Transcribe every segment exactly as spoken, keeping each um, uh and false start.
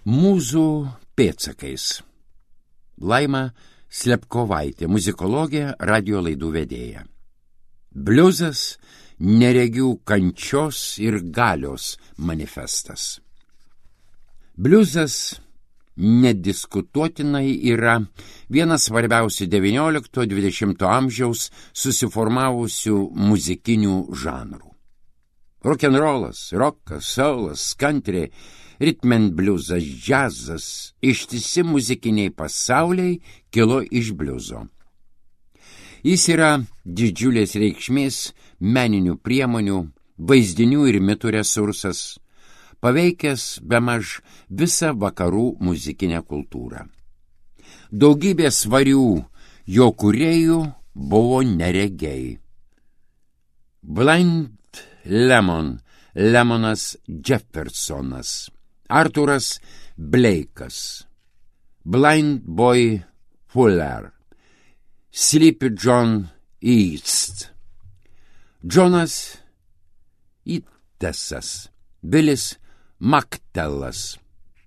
Mūzų pėdsakais. Laima Slepkovaitė, muzikologė, radio laidų vedėja. Bliuzas – neregių kančios ir galios manifestas. Bliuzas nediskutuotinai yra vienas svarbiausių devyniolikto dvidešimto amžiaus susiformavusių muzikinių žanrų. Rokenrolas, rokas, soulas, country, ritmen bliuzas, džiazas, ištisi muzikiniai pasauliai kilo iš bliuzo. Jis yra didžiulės reikšmės meninių priemonių, vaizdinių ir mitų resursas, paveikęs bemaž visą vakarų muzikinę kultūrą. Daugybė svarių jo kūrėjų buvo neregiai. Blind Lemon, Lemonas Jeffersonas, Arturas Bleikas, Blind Boy Fuller, Sleepy John East, Jonas Itesas, Bilis Maktelas,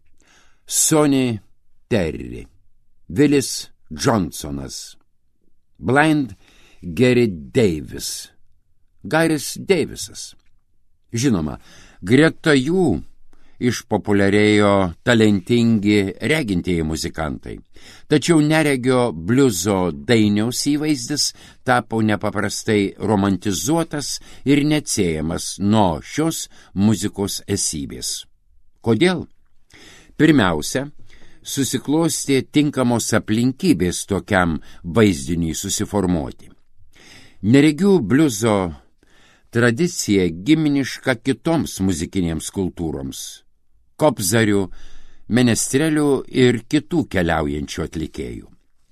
Sonny Terry, Willis Johnsonas, Blind Gary Davis, Gairis Deivisas. Žinoma, greta jų išpopuliarėjo talentingi regintieji muzikantai, tačiau neregio bliuzo dainiaus įvaizdis tapo nepaprastai romantizuotas ir neatsiejamas nuo šios muzikos esybės. Kodėl? Pirmiausia, susiklostė tinkamos aplinkybės tokiam vaizdiniui susiformuoti. Neregių bliuzo tradicija giminiška kitoms muzikinėms kultūroms – kopzarių, menestrelių ir kitų keliaujančių atlikėjų.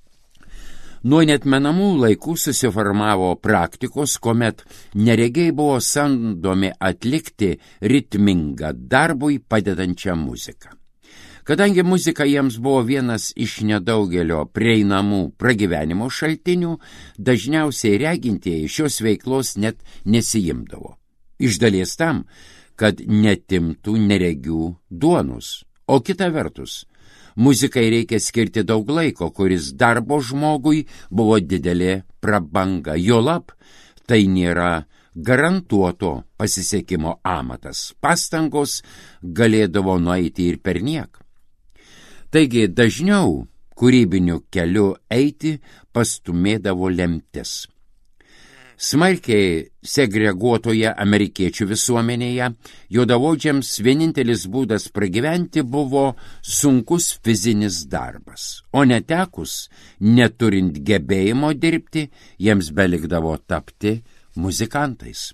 Nuo neatmenamų laikų susiformavo praktikos, kuomet neregiai buvo samdomi atlikti ritmingą darbui padedančią muziką. Kadangi muzika jiems buvo vienas iš nedaugelio prieinamų pragyvenimo šaltinių, dažniausiai regintieji šios veiklos net nesijimdavo. Iš dalies tam, kad netimtų neregių duonus. O kita vertus, muzikai reikia skirti daug laiko, kuris darbo žmogui buvo didelė prabanga. Juolab, tai nėra garantuoto pasisekimo amatas. Pastangos galėdavo nueiti ir perniek. Taigi dažniau kūrybiniu keliu eiti pastumėdavo lemtis. Smarkiai segreguotoje amerikiečių visuomenėje juodaodžiams vienintelis būdas pragyventi buvo sunkus fizinis darbas, o netekus, neturint gebėjimo dirbti, jiems belikdavo tapti muzikantais.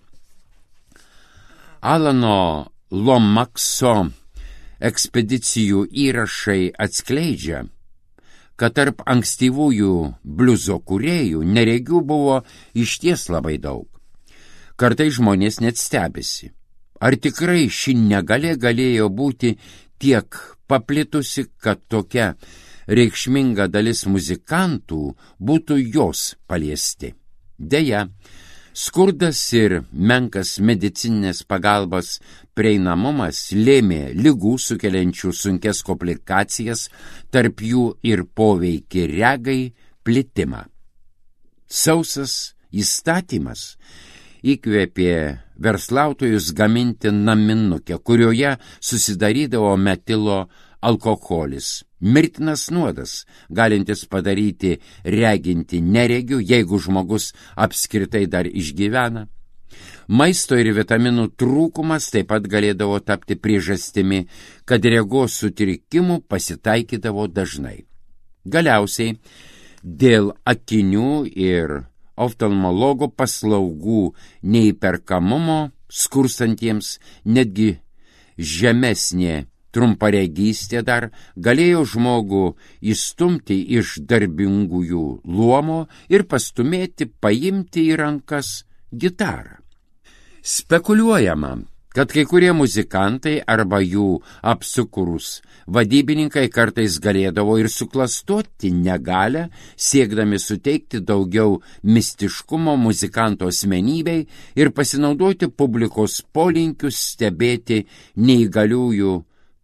Alano Lomakso ekspedicijų įrašai atskleidžia, kad tarp ankstyvųjų bliuzo kūrėjų neregių buvo išties labai daug. Kartais žmonės net stebisi, ar tikrai ši negalia galėjo būti tiek paplitusi, kad tokia reikšminga dalis muzikantų būtų jos paliesti. Deja, skurdas ir menkas medicininės pagalbos prieinamumas lėmė ligų sukeliančių sunkes komplikacijas, tarp jų ir poveikį regai plitimą. Sausas įstatymas įkvėpė verslautojus gaminti naminukę, kurioje susidarydavo metilo alkoholis. Mirtinas nuodas, galintis padaryti reginti neregių, jeigu žmogus apskritai dar išgyvena. Maisto ir vitaminų trūkumas taip pat galėdavo tapti priežastimi, kad regos sutrikimų pasitaikydavo dažnai. Galiausiai, dėl akinių ir oftalmologo paslaugų neįperkamumo skurstantiems netgi žemesnė trumparegystė dar galėjo žmogų įstumti iš darbingųjų luomo ir pastumėti paimti į rankas gitarą. Spekuliuojama, kad kai kurie muzikantai arba jų apsukurus vadybininkai kartais galėdavo ir suklastoti negalią, siekdami suteikti daugiau mistiškumo muzikanto asmenybei ir pasinaudoti publikos polinkius stebėti neįgaliųjų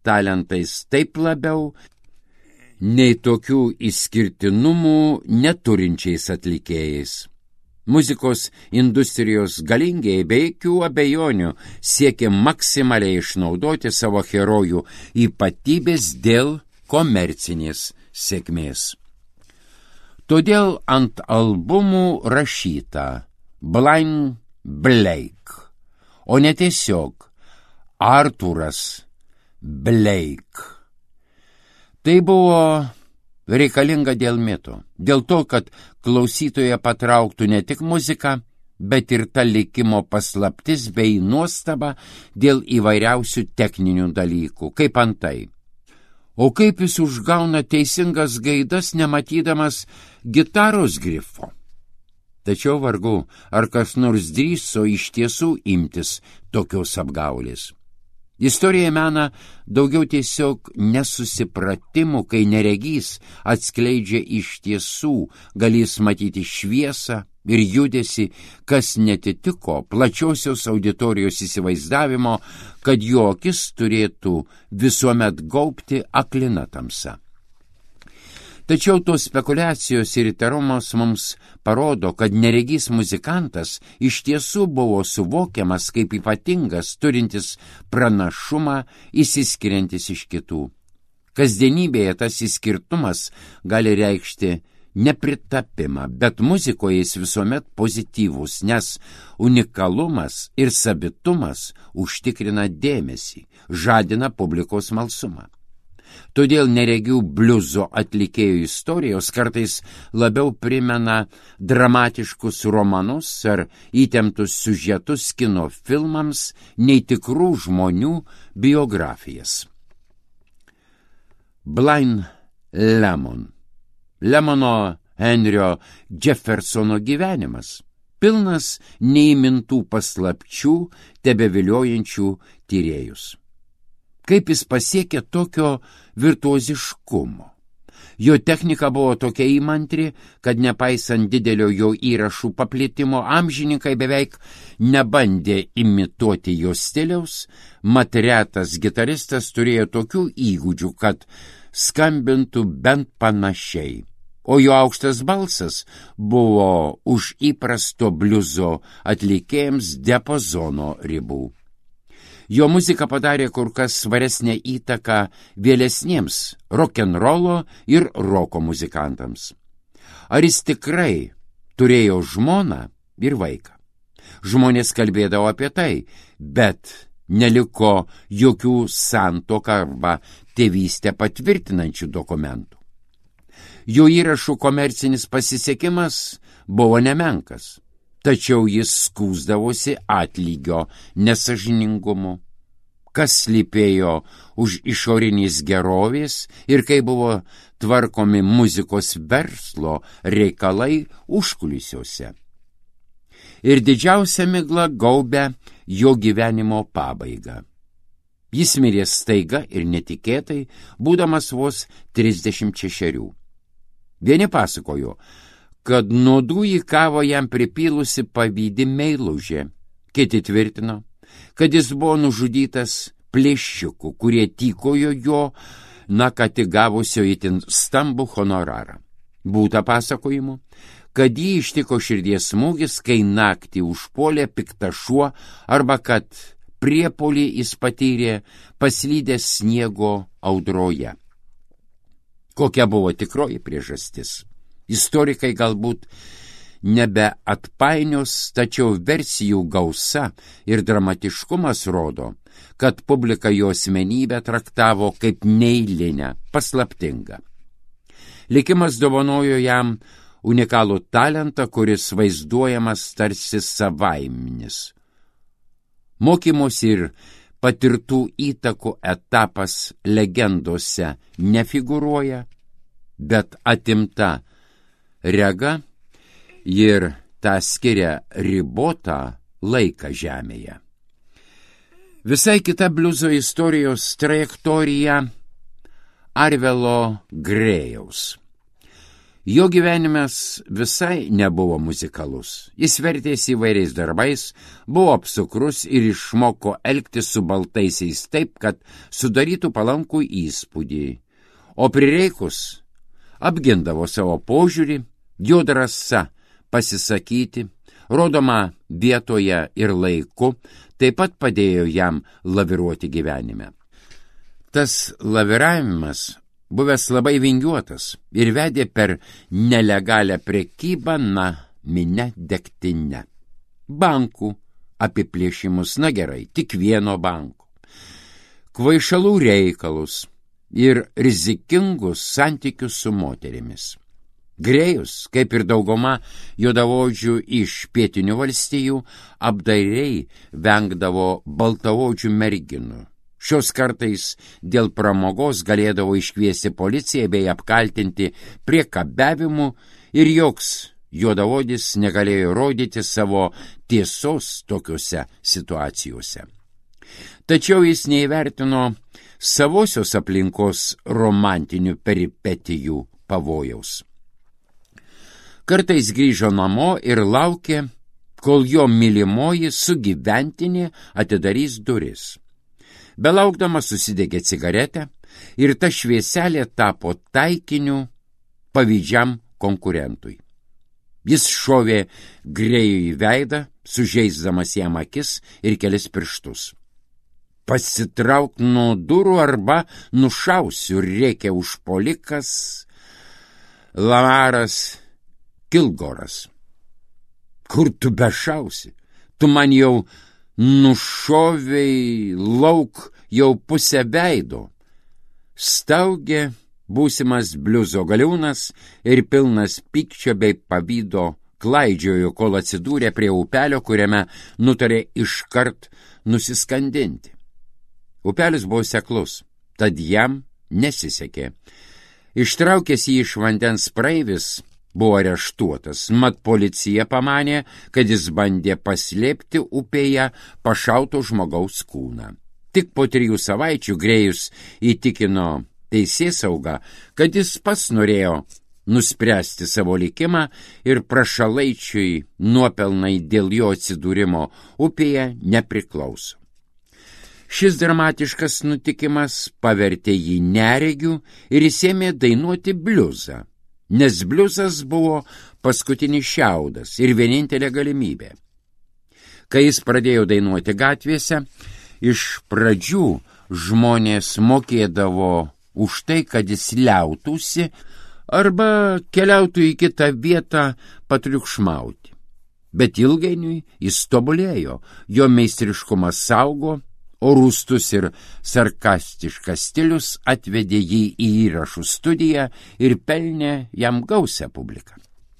talentais taip labiau, nei tokių išskirtinumų neturinčiais atlikėjais. Muzikos industrijos galingieji be jokių abejonių siekia maksimaliai išnaudoti savo herojų ypatybės dėl komercinės sėkmės. Todėl ant albumų rašyta Blind Blake, o ne tiesiog Artūras Blake. Tai buvo reikalinga dėl mito, dėl to, kad klausytoje patrauktų ne tik muzika, bet ir ta likimo paslaptis bei nuostaba dėl įvairiausių techninių dalykų, kaip antai. O kaip jis užgauna teisingas gaidas, nematydamas gitaros grifo? Tačiau vargu, ar kas nors drįso iš tiesų imtis tokios apgaulės. Istorija mena daugiau tiesiog nesusipratimų, kai neregys atskleidžia iš tiesų, galės matyti šviesą ir judesį, kas netitiko plačiosios auditorijos įsivaizdavimo, kad jo akis turėtų visuomet gaubti aklina tamsa. Tačiau tos spekulacijos ir įtarumas mums parodo, kad neregys muzikantas iš tiesų buvo suvokiamas kaip ypatingas, turintis pranašumą, išsiskiriantis iš kitų. Kasdienybėje tas išskirtumas gali reikšti nepritapimą, bet muzikoje jis visuomet pozityvus, nes unikalumas ir savitumas užtikrina dėmesį, žadina publikos smalsumą. Todėl neregių bliuzo atlikėjų istorijos kartais labiau primena dramatiškus romanus ar įtemptus siužetus kino filmams nei tikrų žmonių biografijas. Blind Lemon. Lemono Henrio Jeffersono gyvenimas, pilnas neįmintų paslapčių, tebeviliojančių tyrėjus. Kaip jis pasiekė tokio virtuoziškumo? Jo technika buvo tokia įmantri, kad nepaisant didelio jo įrašų paplitimo, amžininkai beveik nebandė imituoti jo stiliaus, mat retas gitaristas turėjo tokių įgūdžių, kad skambintų bent panašiai, o jo aukštas balsas buvo už įprasto bliuzo atlikėjams diapazono ribų. Jo muzika padarė kur kas svaresnę įtaką vėlesniems rokenrolo ir roko muzikantams. Ar jis tikrai turėjo žmoną ir vaiką? Žmonės kalbėdavo apie tai, bet neliko jokių santuoką arba tėvystę patvirtinančių dokumentų. Jo įrašų komercinis pasisekimas buvo nemenkas. Tačiau jis skųsdavosi atlygio nesažiningumu, kas slypėjo už išorinės gerovės ir kai buvo tvarkomi muzikos verslo reikalai užkulisiuose. Ir didžiausia migla gaubia jo gyvenimo pabaigą. Jis mirė staiga ir netikėtai, būdamas vos trisdešimt šešerių. Vieni pasakojo, kad nuodų į kavą jam pripylusi pavydi meilužė. Kiti tvirtino, kad jis buvo nužudytas plėšikų, kurie tykojo jo, na, ką tik gavusio itin stambų honorarą. Būta pasakojimų, kad jį ištiko širdies smūgis, kai naktį užpuolė piktas šuo, arba kad priepolį jis patyrė paslydęs sniego audroje. Kokia buvo tikroji priežastis? Istorikai galbūt nebeatpainios, tačiau versijų gausa ir dramatiškumas rodo, kad publika jo asmenybę traktavo kaip neeilinę, paslaptingą. Likimas dovanojo jam unikalų talentą, kuris vaizduojamas tarsi savaiminis. Mokymosi ir patirtų įtakų etapas legendose nefigūruoja, bet atimta rega ir tą skiria ribotą laiką žemėje. Visai kita bliuzo istorijos trajektorija Arvelo Grėjaus. Jo gyvenimas visai nebuvo muzikalus. Jis vertėsi įvairiais darbais, buvo apsukrus ir išmoko elgtis su baltaisiais taip, kad sudarytų palankų įspūdį. O prireikus apgindavo savo požiūrį, jo drąsa pasisakyti, rodoma vietoje ir laiku, taip pat padėjo jam laviruoti gyvenime. Tas laviravimas buvęs labai vingiuotas ir vedė per nelegalią prekybą namine degtine. Bankų apiplėšimus, na gerai, tik vieno banko. Kvaišalų reikalus ir rizikingus santykius su moterimis. Grėjus, kaip ir dauguma juodaodžių iš pietinių valstijų, apdairiai vengdavo baltaodžių merginų. Šios kartais dėl pramogos galėdavo iškviesti policiją bei apkaltinti priekabiavimu ir joks juodaodis negalėjo rodyti savo tiesos tokiuose situacijose. Tačiau jis neįvertino savosios aplinkos romantinių peripetijų pavojaus. Kartais grįžo namo ir laukė, kol jo mylimoji sugyventinė atidarys duris. Belaukdamas susidegė cigaretę ir ta švieselė tapo taikiniu pavydžiam konkurentui. Jis šovė Grėjui į veidą, sužeisdamas jam akis ir kelis pirštus. Pasitrauk nuo durų arba nušausiu, rėkė užpuolikas Lamaras Kilgoras. Kur tu bešausi? Tu man jau nušovei lauk jau pusę veido. Staugė būsimas bliuzo galiūnas ir pilnas pykčio bei pavydo klaidžiojo, kol atsidūrė prie upelio, kuriame nutarė iškart nusiskandinti. Upelis buvo seklus, tad jam nesisekė. Ištraukęs jį iš vandens praeivis buvo areštuotas, mat policija pamanė, kad jis bandė paslėpti upėje pašauto žmogaus kūną. Tik po trijų savaičių Grėjus įtikino teisėsaugą, kad jis pats norėjo nuspręsti savo likimą ir prašalaičiui nuopelnai dėl jo atsidūrimo upėje nepriklauso. Šis dramatiškas nutikimas pavertė jį neregiu ir jis ėmė dainuoti bliuzą, nes bliuzas buvo paskutinis šiaudas ir vienintelė galimybė. Kai jis pradėjo dainuoti gatvėse, iš pradžių žmonės mokėdavo už tai, kad jis liautųsi arba keliautų į kitą vietą patriukšmauti. Bet ilgainiui jis tobulėjo, jo meistriškumas saugo, o rūstus ir sarkastiškas stilius atvedė jį į įrašų studiją ir pelnė jam gausią publiką.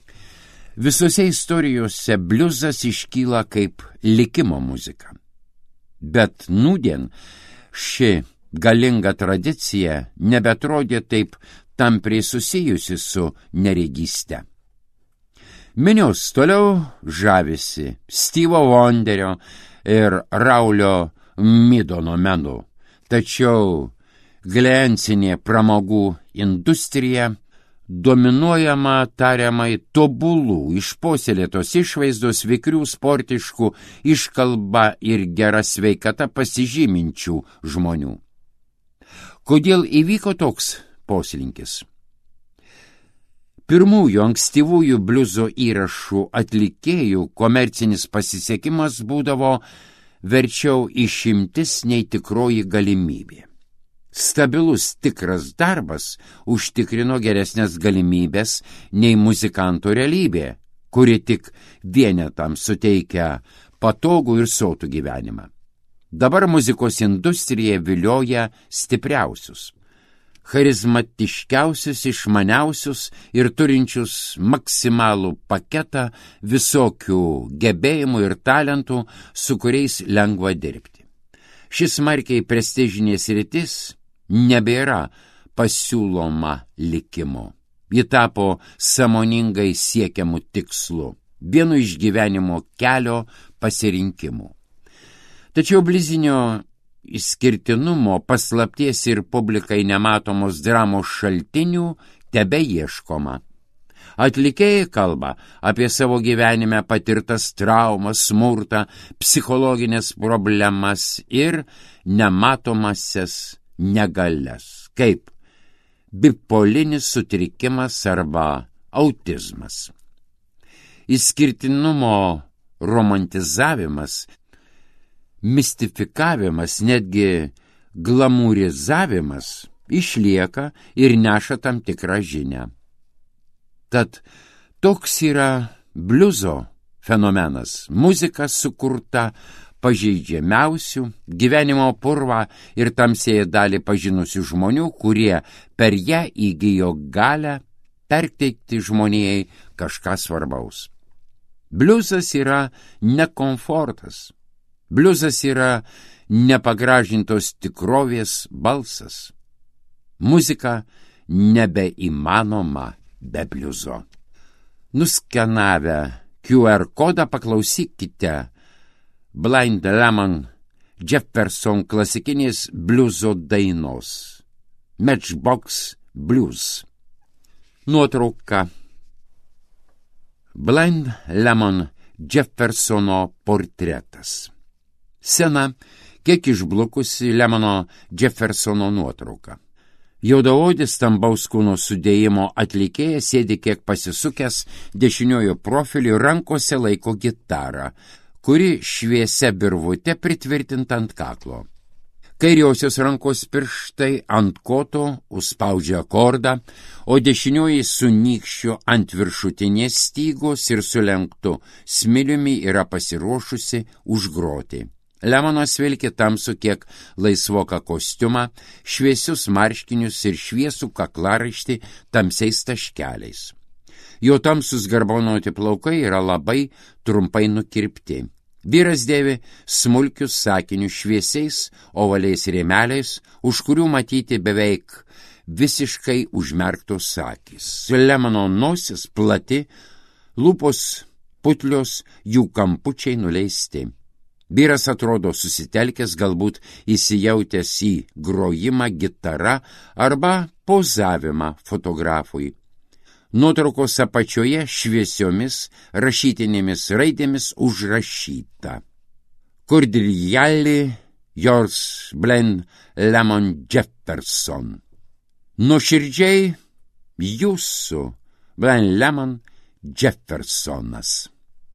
Visose istorijose bliuzas iškyla kaip likimo muzika. Bet nūdien ši galinga tradicija nebetrodė taip tampriai susijusi su neregyste. Minios toliau žavisi Steve'o Wonderio ir Raulio Midono menu, tačiau gliancinė pramogų industrija dominuojama tariamai tobulų, išpuoselėtos išvaizdos, vikrių, sportiškų, iškalba ir gera sveikata pasižyminčių žmonių. Kodėl įvyko toks poslinkis? Pirmųjų ankstyvųjų bliuzo įrašų atlikėjų komercinis pasisekimas būdavo verčiau išimtis nei tikroji galimybė. Stabilus tikras darbas užtikrino geresnės galimybės nei muzikanto realybė, kuri tik vienetams suteikia patogų ir sotų gyvenimą. Dabar muzikos industrija vilioja stipriausius, charizmatiškiausius, išmaniausius ir turinčius maksimalų paketą visokių gebėjimų ir talentų, su kuriais lengva dirbti. Šis smarkiai prestižinė sritis nebėra pasiūloma likimu. Ji tapo sąmoningai siekiamų tikslų, vienu iš gyvenimo kelio pasirinkimų. Tačiau bliuzinio išskirtinumo, paslapties ir publikai nematomos dramos šaltinių tebe ieškoma. Atlikėjai kalba apie savo gyvenime patirtas traumas, smurtą, psichologinės problemas ir nematomasias negalias, kaip bipolinis sutrikimas arba autizmas. Išskirtinumo romantizavimas, mistifikavimas, netgi glamūrizavimas išlieka ir neša tam tikrą žinią. Tad toks yra bliuzo fenomenas. Muzika sukurta pažeidžiamiausių, gyvenimo purvą ir tamsėje dalį pažinusių žmonių, kurie per ją įgijo galę perteikti žmonijai kažką svarbaus. Bliuzas yra ne komfortas. Bliuzas yra nepagražintos tikrovės balsas. Muzika nebeįmanoma be bliuzo. Nuskenavę Q R kodą paklausykite Blind Lemon Jefferson klasikinės bliuzo dainos Matchbox Blues. Nuotrauka. Blind Lemon Jeffersono portretas. Sena, kiek išblukusi Lemono Jeffersono nuotrauka. Juodaodis stambaus kūno sudėjimo atlikėjas sėdi kiek pasisukęs dešiniojo profiliu, rankose laiko gitarą, kuri šviesia virvute pritvirtinta ant kaklo. Kairiosios rankos pirštai ant koto užspaudžia akordą, o dešinioji su nykščiu ant viršutinės stygos ir sulenktu smiliumi yra pasiruošusi užgroti. Lemonas vilki tamsų kiek laisvoką kostiumą, šviesius marškinius ir šviesų kaklaraištį tamsiais taškeliais. Jo tamsus garbonoti plaukai yra labai trumpai nukirpti. Vyras dėvi smulkius sakinius šviesiais ovaliais rėmeliais, už kurių matyti beveik visiškai užmerktos akys. Lemono nosis plati, lūpos putlios, jų kampučiai nuleisti. Vyras atrodo susitelkęs, galbūt įsijautęs į grojimą gitara arba pozavimą fotografui. Nuotraukos apačioje šviesiomis rašytinėmis raidėmis užrašyta: Cordially yours, Blind Lemon Jefferson. Nuoširdžiai jūsų, Blind Lemon Jeffersonas.